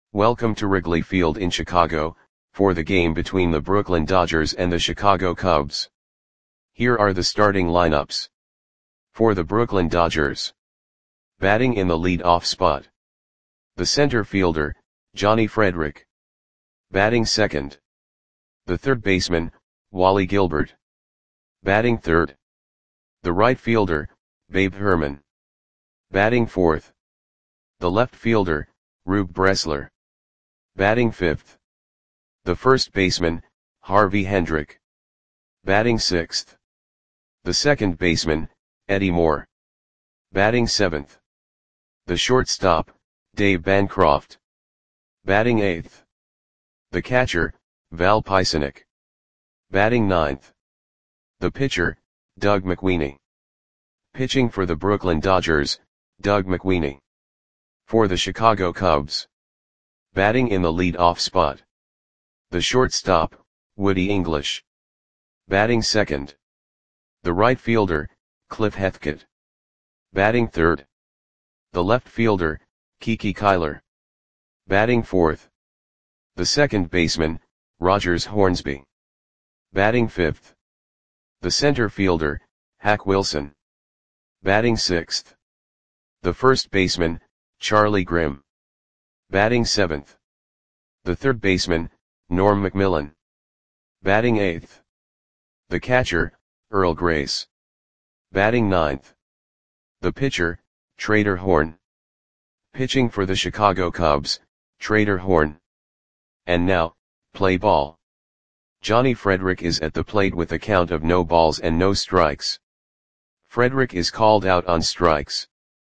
Welcome to Wrigley Field in Chicago, for the game between the Brooklyn Dodgers and the Chicago Cubs. Here are the starting lineups. For the Brooklyn Dodgers. Batting in the lead-off spot. The center fielder, Johnny Frederick. Batting second. The third baseman, Wally Gilbert. Batting third. The right fielder, Babe Herman. Batting fourth. The left fielder, Rube Bressler. Batting fifth. The first baseman, Harvey Hendrick. Batting sixth. The second baseman, Eddie Moore. Batting seventh. The shortstop, Dave Bancroft. Batting eighth. The catcher, Val Pisanic. Batting ninth. The pitcher, Doug McWeeney. Pitching for the Brooklyn Dodgers, Doug McWeeney. For the Chicago Cubs. Batting in the lead-off spot. The shortstop, Woody English. Batting second. The right fielder, Cliff Hethkett. Batting third. The left fielder, Kiki Kyler. Batting fourth. The second baseman, Rogers Hornsby. Batting fifth. The center fielder, Hack Wilson. Batting sixth. The first baseman, Charlie Grimm. Batting seventh. The third baseman, Norm McMillan. Batting eighth. The catcher, Earl Grace. Batting ninth. The pitcher, Trader Horn. Pitching for the Chicago Cubs, Trader Horn. And now, play ball. Johnny Frederick is at the plate with a count of no balls and no strikes. Frederick is called out on strikes.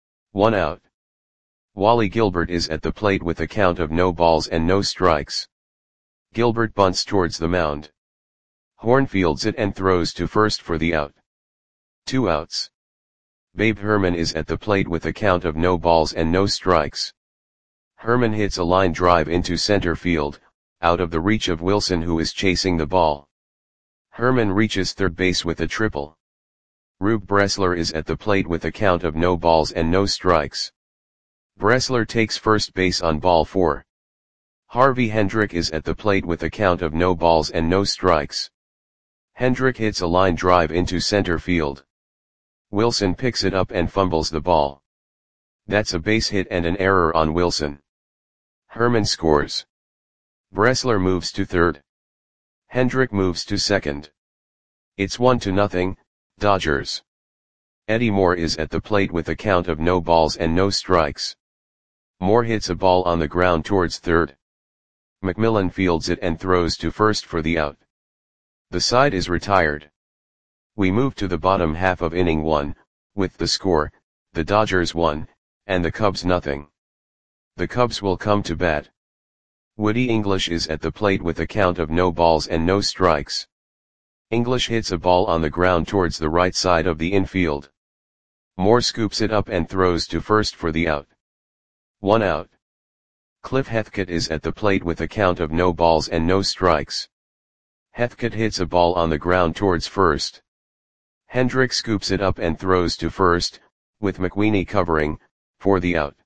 1 out. Wally Gilbert is at the plate with a count of no balls and no strikes. Gilbert bunts towards the mound. Horn fields it and throws to first for the out. 2 outs. Babe Herman is at the plate with a count of no balls and no strikes. Herman hits a line drive into center field, out of the reach of Wilson, who is chasing the ball. Herman reaches third base with a triple. Rube Bressler is at the plate with a count of no balls and no strikes. Bressler takes first base on ball 4. Harvey Hendrick is at the plate with a count of no balls and no strikes. Hendrick hits a line drive into center field. Wilson picks it up and fumbles the ball. That's a base hit and an error on Wilson. Herman scores. Bressler moves to third. Hendrick moves to second. It's 1-0, Dodgers. Eddie Moore is at the plate with a count of no balls and no strikes. Moore hits a ball on the ground towards third. McMillan fields it and throws to first for the out. The side is retired. We move to the bottom half of inning 1, with the score, the Dodgers 1, and the Cubs 0. The Cubs will come to bat. Woody English is at the plate with a count of no balls and no strikes. English hits a ball on the ground towards the right side of the infield. Moore scoops it up and throws to first for the out. 1 out. Cliff Hethkett is at the plate with a count of no balls and no strikes. Hethkett hits a ball on the ground towards first. Hendrick scoops it up and throws to first, with McWeeney covering, for the out.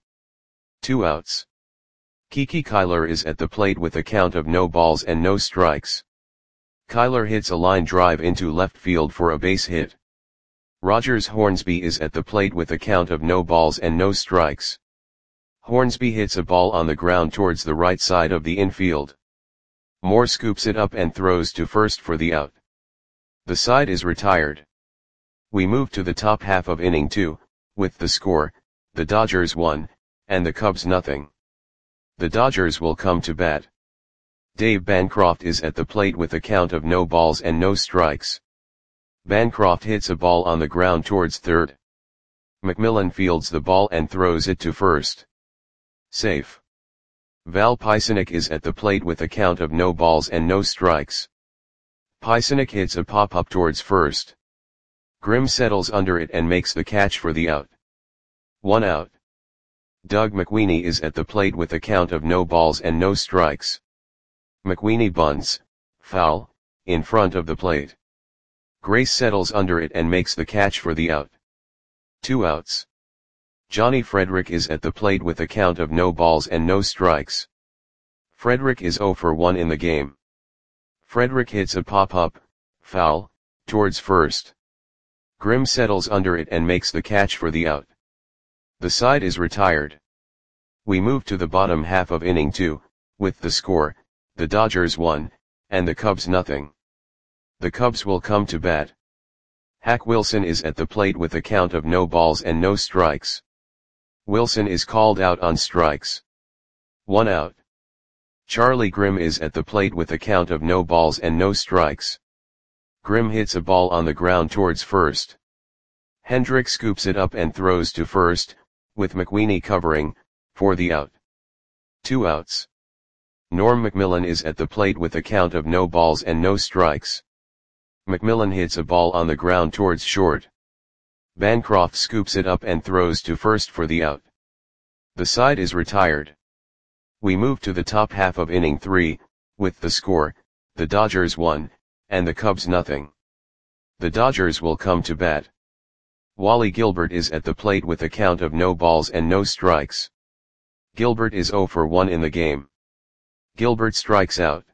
2 outs. Kiki Kyler is at the plate with a count of no balls and no strikes. Kyler hits a line drive into left field for a base hit. Rogers Hornsby is at the plate with a count of no balls and no strikes. Hornsby hits a ball on the ground towards the right side of the infield. Moore scoops it up and throws to first for the out. The side is retired. We move to the top half of inning 2, with the score, the Dodgers 1, and the Cubs 0. The Dodgers will come to bat. Dave Bancroft is at the plate with a count of no balls and no strikes. Bancroft hits a ball on the ground towards third. McMillan fields the ball and throws it to first. Safe. Val Pisanic is at the plate with a count of no balls and no strikes. Pisanic hits a pop-up towards first. Grimm settles under it and makes the catch for the out. 1 out. Doug McWeeney is at the plate with a count of no balls and no strikes. McWeeney bunts, foul, in front of the plate. Grace settles under it and makes the catch for the out. 2 outs. Johnny Frederick is at the plate with a count of no balls and no strikes. Frederick is 0 for 1 in the game. Frederick hits a pop-up, foul, towards first. Grimm settles under it and makes the catch for the out. The side is retired. We move to the bottom half of inning 2, with the score, the Dodgers 1, and the Cubs nothing. The Cubs will come to bat. Hack Wilson is at the plate with a count of no balls and no strikes. Wilson is called out on strikes. 1 out. Charlie Grimm is at the plate with a count of no balls and no strikes. Grimm hits a ball on the ground towards first. Hendrick scoops it up and throws to first, with McWeeny covering, for the out. 2 outs. Norm McMillan is at the plate with a count of no balls and no strikes. McMillan hits a ball on the ground towards short. Bancroft scoops it up and throws to first for the out. The side is retired. We move to the top half of inning 3, with the score, the Dodgers 1, and the Cubs nothing. The Dodgers will come to bat. Wally Gilbert is at the plate with a count of no balls and no strikes. Gilbert is 0 for 1 in the game. Gilbert strikes out.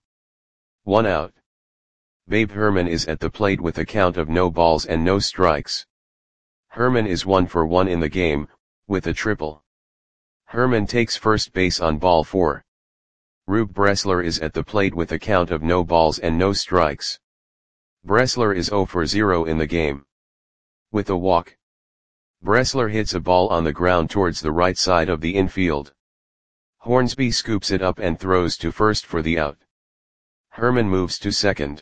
1 out. Babe Herman is at the plate with a count of no balls and no strikes. Herman is 1 for 1 in the game, with a triple. Herman takes first base on ball 4. Rube Bressler is at the plate with a count of no balls and no strikes. Bressler is 0 for 0 in the game. With a walk. Bressler hits a ball on the ground towards the right side of the infield. Hornsby scoops it up and throws to first for the out. Herman moves to second.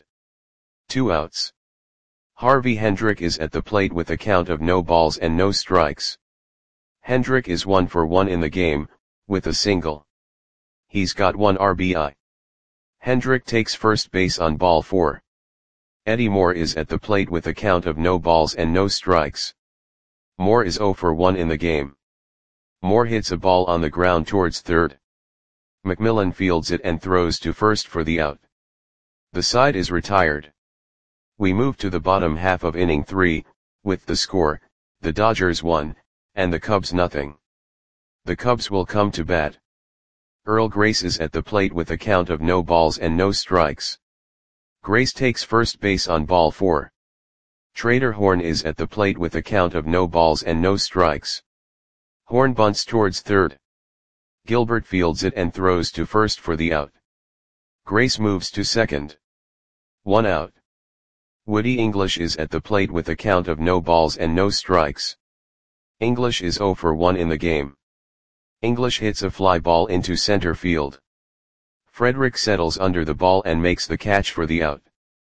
2 outs. Harvey Hendrick is at the plate with a count of no balls and no strikes. Hendrick is 1 for 1 in the game, with a single. He's got 1 RBI. Hendrick takes first base on ball 4. Eddie Moore is at the plate with a count of no balls and no strikes. Moore is 0 for 1 in the game. Moore hits a ball on the ground towards third. McMillan fields it and throws to first for the out. The side is retired. We move to the bottom half of inning 3, with the score, the Dodgers 1, and the Cubs nothing. The Cubs will come to bat. Earl Grace is at the plate with a count of no balls and no strikes. Grace takes first base on ball 4. Trader Horn is at the plate with a count of no balls and no strikes. Horn bunts towards third. Gilbert fields it and throws to first for the out. Grace moves to second. 1 out. Woody English is at the plate with a count of no balls and no strikes. English is 0 for 1 in the game. English hits a fly ball into center field. Frederick settles under the ball and makes the catch for the out.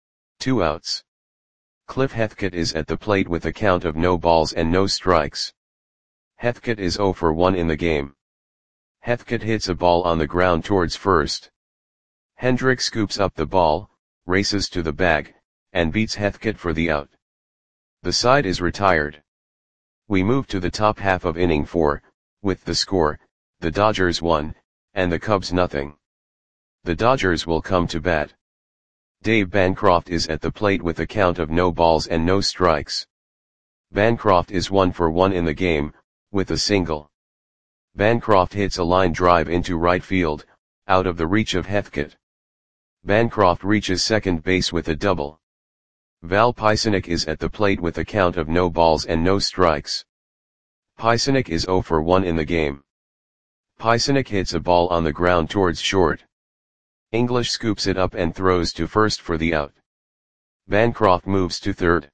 2 outs. Cliff Heathcote is at the plate with a count of no balls and no strikes. Heathcote is 0 for 1 in the game. Heathcote hits a ball on the ground towards first. Hendrick scoops up the ball, races to the bag, and beats Heathcote for the out. The side is retired. We move to the top half of inning 4, with the score, the Dodgers 1, and the Cubs nothing. The Dodgers will come to bat. Dave Bancroft is at the plate with a count of no balls and no strikes. Bancroft is 1 for 1 in the game, with a single. Bancroft hits a line drive into right field, out of the reach of Heathcote. Bancroft reaches second base with a double. Val Pisanic is at the plate with a count of no balls and no strikes. Pisanic is 0 for 1 in the game. Pisanic hits a ball on the ground towards short. English scoops it up and throws to first for the out. Bancroft moves to third.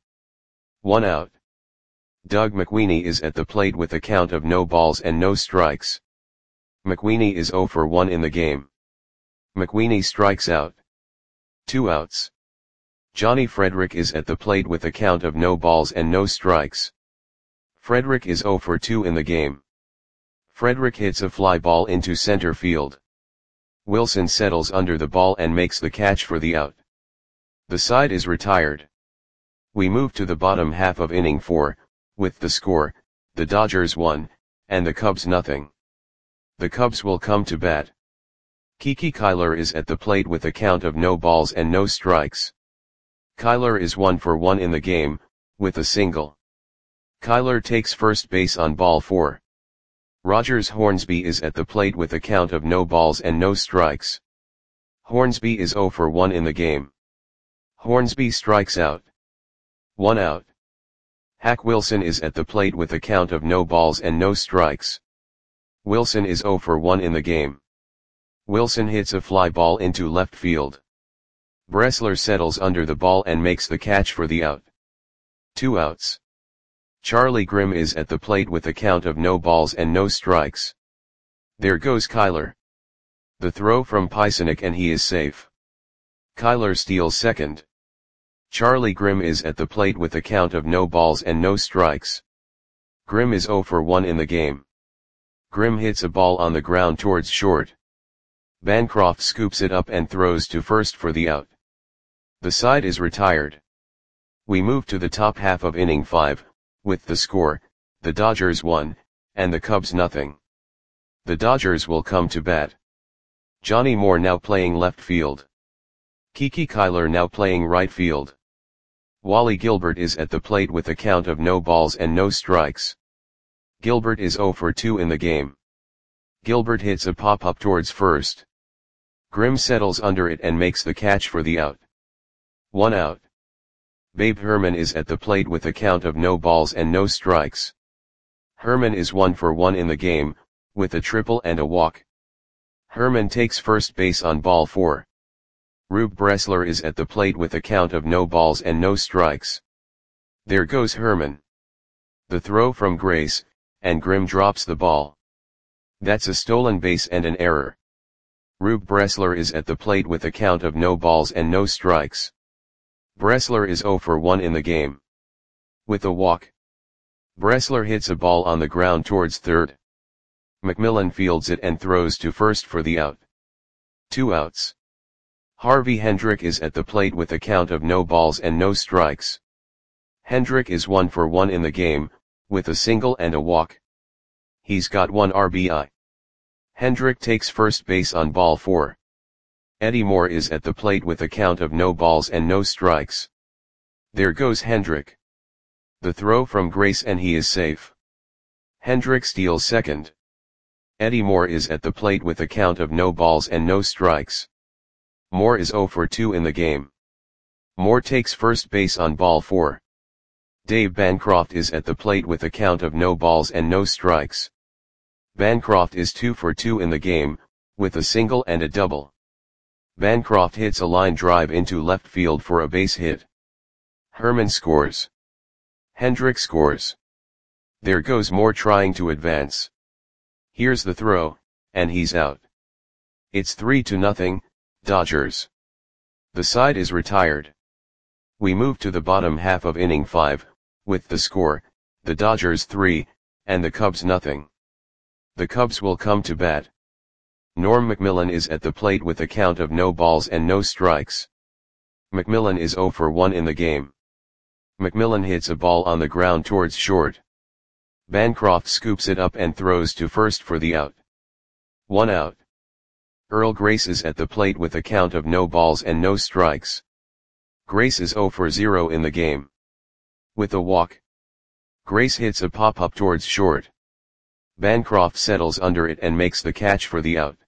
1 out. Doug McWeeny is at the plate with a count of no balls and no strikes. McWeeny is 0 for 1 in the game. McWeeny strikes out. 2 outs. Johnny Frederick is at the plate with a count of no balls and no strikes. Frederick is 0 for 2 in the game. Frederick hits a fly ball into center field. Wilson settles under the ball and makes the catch for the out. The side is retired. We move to the bottom half of inning 4, with the score, the Dodgers 1, and the Cubs nothing. The Cubs will come to bat. Kiki Kyler is at the plate with a count of no balls and no strikes. Kyler is 1 for 1 in the game, with a single. Kyler takes first base on ball 4. Rogers Hornsby is at the plate with a count of no balls and no strikes. Hornsby is 0 for 1 in the game. Hornsby strikes out. 1 out. Hack Wilson is at the plate with a count of no balls and no strikes. Wilson is 0 for 1 in the game. Wilson hits a fly ball into left field. Bressler settles under the ball and makes the catch for the out. 2 outs. Charlie Grimm is at the plate with a count of no balls and no strikes. There goes Kyler. The throw from Pysenik and he is safe. Kyler steals second. Charlie Grimm is at the plate with a count of no balls and no strikes. Grimm is 0 for 1 in the game. Grimm hits a ball on the ground towards short. Bancroft scoops it up and throws to first for the out. The side is retired. We move to the top half of inning 5, with the score, the Dodgers 1, and the Cubs nothing. The Dodgers will come to bat. Johnny Moore now playing left field. Kiki Kyler now playing right field. Wally Gilbert is at the plate with a count of no balls and no strikes. Gilbert is 0 for 2 in the game. Gilbert hits a pop-up towards first. Grimm settles under it and makes the catch for the out. 1 out. Babe Herman is at the plate with a count of no balls and no strikes. Herman is 1 for 1 in the game, with a triple and a walk. Herman takes first base on ball 4. Rube Bressler is at the plate with a count of no balls and no strikes. There goes Herman. The throw from Grace, and Grimm drops the ball. That's a stolen base and an error. Rube Bressler is at the plate with a count of no balls and no strikes. Bressler is 0 for 1 in the game. With a walk. Bressler hits a ball on the ground towards third. McMillan fields it and throws to first for the out. 2 outs. Harvey Hendrick is at the plate with a count of no balls and no strikes. Hendrick is 1 for 1 in the game, with a single and a walk. He's got 1 RBI. Hendrick takes first base on ball 4. Eddie Moore is at the plate with a count of no balls and no strikes. There goes Hendrick. The throw from Grace and he is safe. Hendrick steals second. Eddie Moore is at the plate with a count of no balls and no strikes. Moore is 0 for 2 in the game. Moore takes first base on ball 4. Dave Bancroft is at the plate with a count of no balls and no strikes. Bancroft is 2 for 2 in the game, with a single and a double. Bancroft hits a line drive into left field for a base hit. Herman scores. Hendrick scores. There goes Moore trying to advance. Here's the throw, and he's out. It's 3-0, Dodgers. The side is retired. We move to the bottom half of inning 5, with the score, the Dodgers 3, and the Cubs nothing. The Cubs will come to bat. Norm McMillan is at the plate with a count of no balls and no strikes. McMillan is 0 for 1 in the game. McMillan hits a ball on the ground towards short. Bancroft scoops it up and throws to first for the out. 1 out. Earl Grace is at the plate with a count of no balls and no strikes. Grace is 0 for 0 in the game. With a walk. Grace hits a pop-up towards short. Bancroft settles under it and makes the catch for the out.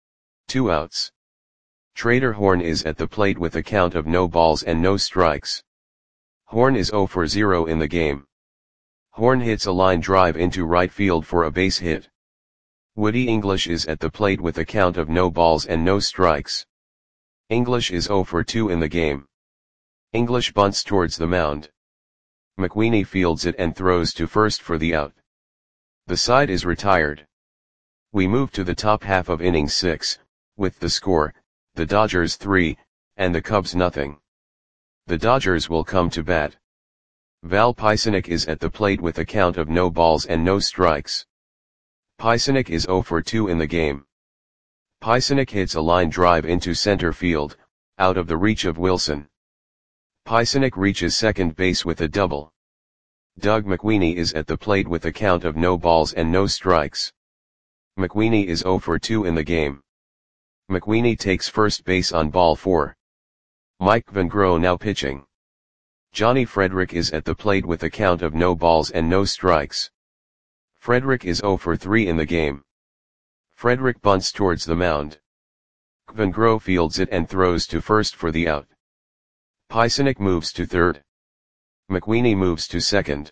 2 outs. Trader Horn is at the plate with a count of no balls and no strikes. Horn is 0 for 0 in the game. Horn hits a line drive into right field for a base hit. Woody English is at the plate with a count of no balls and no strikes. English is 0 for 2 in the game. English bunts towards the mound. McWeeny fields it and throws to first for the out. The side is retired. We move to the top half of inning 6, with the score, the Dodgers 3, and the Cubs nothing. The Dodgers will come to bat. Val Pysenik is at the plate with a count of no balls and no strikes. Pysenik is 0 for 2 in the game. Pysenik hits a line drive into center field, out of the reach of Wilson. Pysenik reaches second base with a double. Doug McWeeny is at the plate with a count of no balls and no strikes. McWeeny is 0 for 2 in the game. McWeeny takes first base on ball 4. Mike Van Gro now pitching. Johnny Frederick is at the plate with a count of no balls and no strikes. Frederick is 0 for 3 in the game. Frederick bunts towards the mound. Van Gro fields it and throws to first for the out. Pysynek moves to third. McWeeny moves to second.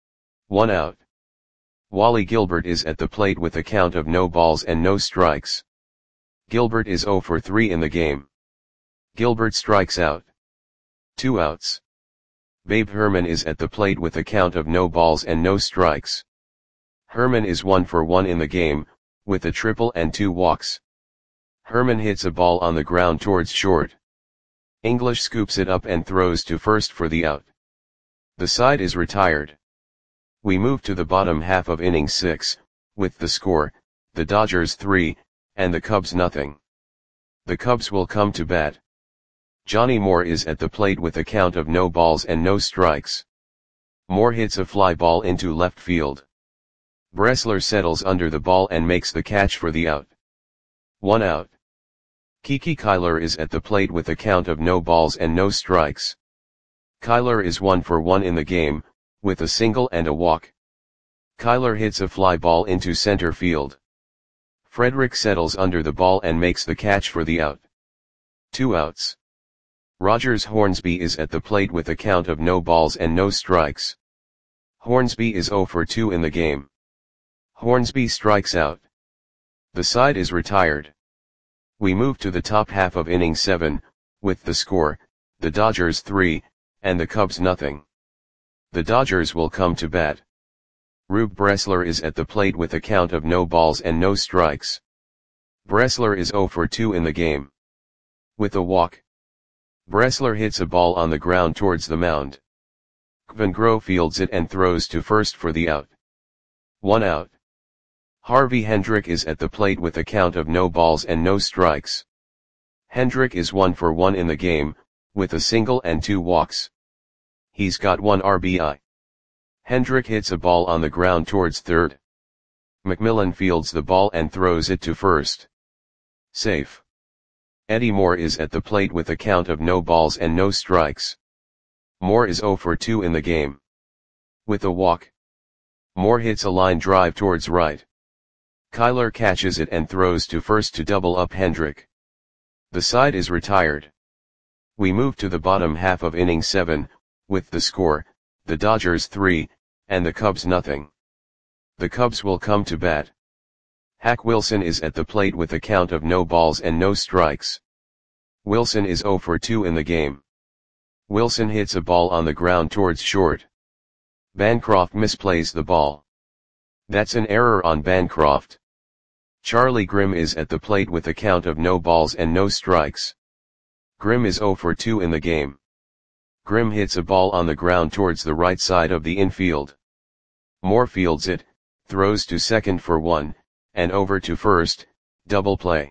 1 out. Wally Gilbert is at the plate with a count of no balls and no strikes. Gilbert is 0 for 3 in the game. Gilbert strikes out. 2 outs. Babe Herman is at the plate with a count of no balls and no strikes. Herman is 1 for 1 in the game, with a triple and 2 walks. Herman hits a ball on the ground towards short. English scoops it up and throws to first for the out. The side is retired. We move to the bottom half of inning 6, with the score, the Dodgers 3, and the Cubs nothing. The Cubs will come to bat. Johnny Moore is at the plate with a count of no balls and no strikes. Moore hits a fly ball into left field. Bressler settles under the ball and makes the catch for the out. 1 out. Kiki Kyler is at the plate with a count of no balls and no strikes. Kyler is 1 for 1 in the game, with a single and a walk. Kyler hits a fly ball into center field. Frederick settles under the ball and makes the catch for the out. 2 outs. Rogers Hornsby is at the plate with a count of no balls and no strikes. Hornsby is 0 for 2 in the game. Hornsby strikes out. The side is retired. We move to the top half of inning 7, with the score, the Dodgers 3, and the Cubs nothing. The Dodgers will come to bat. Rube Bressler is at the plate with a count of no balls and no strikes. Bressler is 0 for 2 in the game. With a walk. Bressler hits a ball on the ground towards the mound. Van Gro fields it and throws to first for the out. 1 out. Harvey Hendrick is at the plate with a count of no balls and no strikes. Hendrick is 1 for 1 in the game, with a single and 2 walks. He's got 1 RBI. Hendrick hits a ball on the ground towards third. McMillan fields the ball and throws it to first. Safe. Eddie Moore is at the plate with a count of no balls and no strikes. Moore is 0 for 2 in the game. With a walk. Moore hits a line drive towards right. Kyler catches it and throws to first to double up Hendrick. The side is retired. We move to the bottom half of inning 7, with the score, the Dodgers 3, and the Cubs nothing. The Cubs will come to bat. Hack Wilson is at the plate with a count of no balls and no strikes. Wilson is 0 for 2 in the game. Wilson hits a ball on the ground towards short. Bancroft misplays the ball. That's an error on Bancroft. Charlie Grimm is at the plate with a count of no balls and no strikes. Grimm is 0 for 2 in the game. Grimm hits a ball on the ground towards the right side of the infield. Moore fields it, throws to second for 1, and over to first, double play.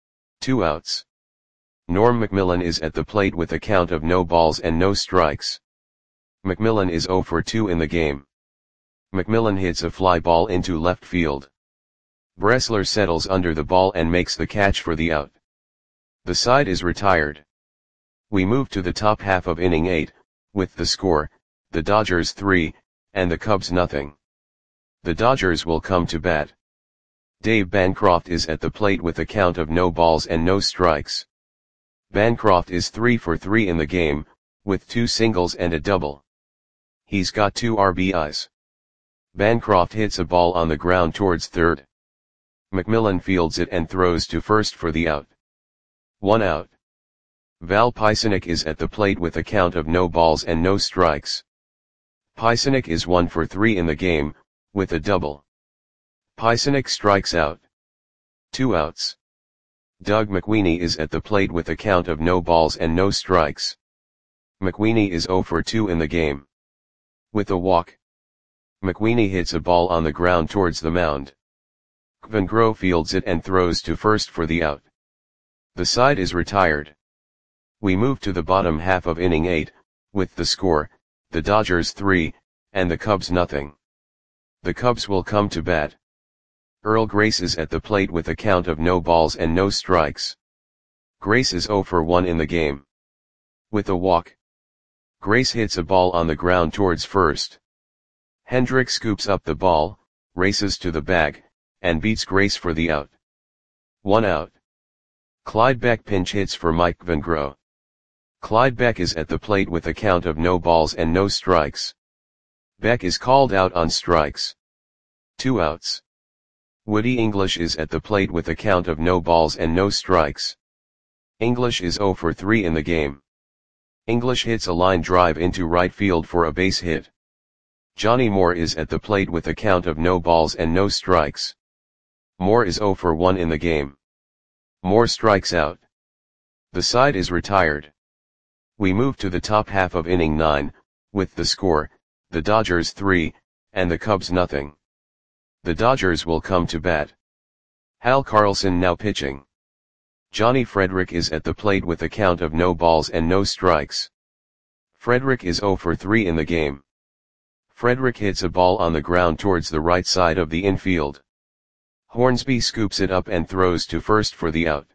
2 outs. Norm McMillan is at the plate with a count of no balls and no strikes. McMillan is 0 for 2 in the game. McMillan hits a fly ball into left field. Bressler settles under the ball and makes the catch for the out. The side is retired. We move to the top half of inning 8, with the score, the Dodgers 3, and the Cubs nothing. The Dodgers will come to bat. Dave Bancroft is at the plate with a count of no balls and no strikes. Bancroft is 3 for 3 in the game, with 2 singles and a double. He's got 2 RBIs. Bancroft hits a ball on the ground towards third. McMillan fields it and throws to first for the out. 1 out. Val Pysynek is at the plate with a count of no balls and no strikes. Pysynek is 1 for 3 in the game, with a double. Pysynek strikes out. 2 outs. Doug McWeeny is at the plate with a count of no balls and no strikes. McWeeny is 0 for 2 in the game. With a walk. McWeeny hits a ball on the ground towards the mound. Van Gro fields it and throws to first for the out. The side is retired. We move to the bottom half of inning 8, with the score, the Dodgers 3, and the Cubs nothing. The Cubs will come to bat. Earl Grace is at the plate with a count of no balls and no strikes. Grace is 0 for 1 in the game. With a walk. Grace hits a ball on the ground towards first. Hendrick scoops up the ball, races to the bag, and beats Grace for the out. 1 out. Clyde Beck pinch hits for Mike Van Gogh. Clyde Beck is at the plate with a count of no balls and no strikes. Beck is called out on strikes. 2 outs. Woody English is at the plate with a count of no balls and no strikes. English is 0 for 3 in the game. English hits a line drive into right field for a base hit. Johnny Moore is at the plate with a count of no balls and no strikes. Moore is 0 for 1 in the game. Moore strikes out. The side is retired. We move to the top half of inning 9, with the score, the Dodgers 3, and the Cubs nothing. The Dodgers will come to bat. Hal Carlson now pitching. Johnny Frederick is at the plate with a count of no balls and no strikes. Frederick is 0 for 3 in the game. Frederick hits a ball on the ground towards the right side of the infield. Hornsby scoops it up and throws to first for the out.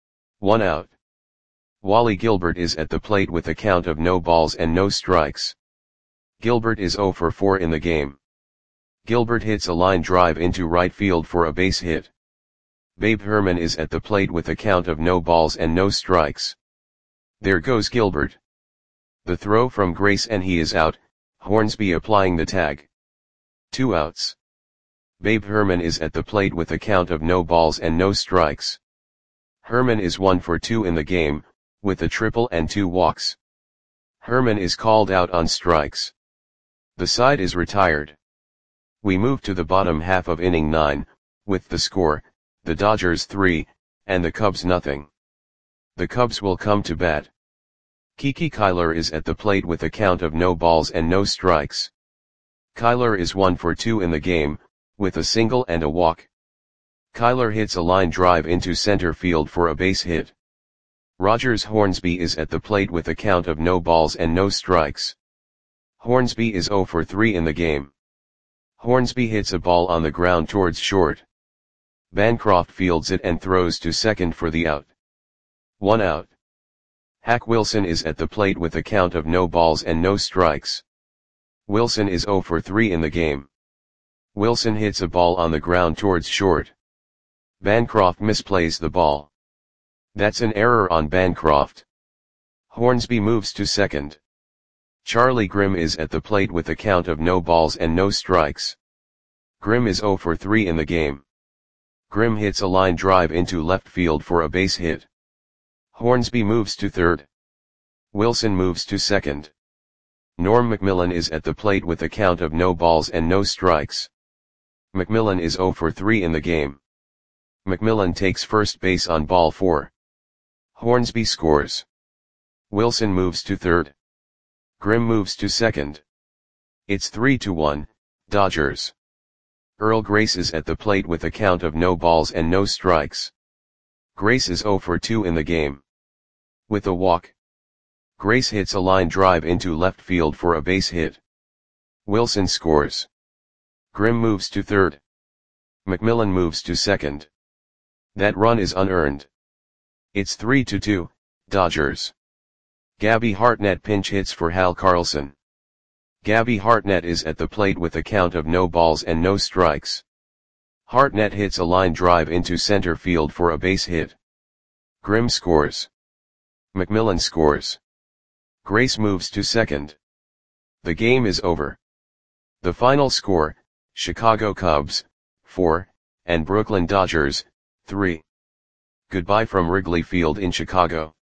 1 out. Wally Gilbert is at the plate with a count of no balls and no strikes. Gilbert is 0 for 4 in the game. Gilbert hits a line drive into right field for a base hit. Babe Herman is at the plate with a count of no balls and no strikes. There goes Gilbert. The throw from Grace and he is out, Hornsby applying the tag. 2 outs. Babe Herman is at the plate with a count of no balls and no strikes. Herman is 1 for 2 in the game, with a triple and 2 walks. Herman is called out on strikes. The side is retired. We move to the bottom half of inning 9, with the score, the Dodgers 3, and the Cubs nothing. The Cubs will come to bat. Kiki Kyler is at the plate with a count of no balls and no strikes. Kyler is 1 for 2 in the game, with a single and a walk. Kyler hits a line drive into center field for a base hit. Rogers Hornsby is at the plate with a count of no balls and no strikes. Hornsby is 0 for 3 in the game. Hornsby hits a ball on the ground towards short. Bancroft fields it and throws to second for the out. 1 out. Hack Wilson is at the plate with a count of no balls and no strikes. Wilson is 0 for 3 in the game. Wilson hits a ball on the ground towards short. Bancroft misplays the ball. That's an error on Bancroft. Hornsby moves to second. Charlie Grimm is at the plate with a count of no balls and no strikes. Grimm is 0 for 3 in the game. Grimm hits a line drive into left field for a base hit. Hornsby moves to third. Wilson moves to second. Norm McMillan is at the plate with a count of no balls and no strikes. McMillan is 0 for 3 in the game. McMillan takes first base on ball 4. Hornsby scores. Wilson moves to third. Grimm moves to second. It's 3-1, Dodgers. Earl Grace is at the plate with a count of no balls and no strikes. Grace is 0 for 2 in the game. With a walk. Grace hits a line drive into left field for a base hit. Wilson scores. Grimm moves to third. McMillan moves to second. That run is unearned. It's 3-2, Dodgers. Gabby Hartnett pinch hits for Hal Carlson. Gabby Hartnett is at the plate with a count of no balls and no strikes. Hartnett hits a line drive into center field for a base hit. Grimm scores. McMillan scores. Grace moves to second. The game is over. The final score, Chicago Cubs, 4, and Brooklyn Dodgers, 3. Goodbye from Wrigley Field in Chicago.